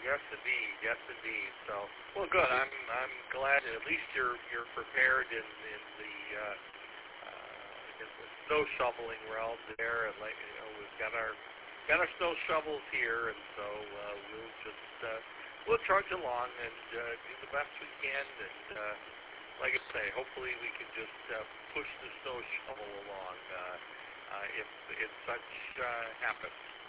Yes, indeed. Yes, indeed. So, well, good. I'm glad at least you're prepared in the in the snow shoveling realm there, and like we've got our snow shovels here, and so we'll just we'll trudge along and do the best we can, and like I say, hopefully we can just push the snow shovel along if such happens.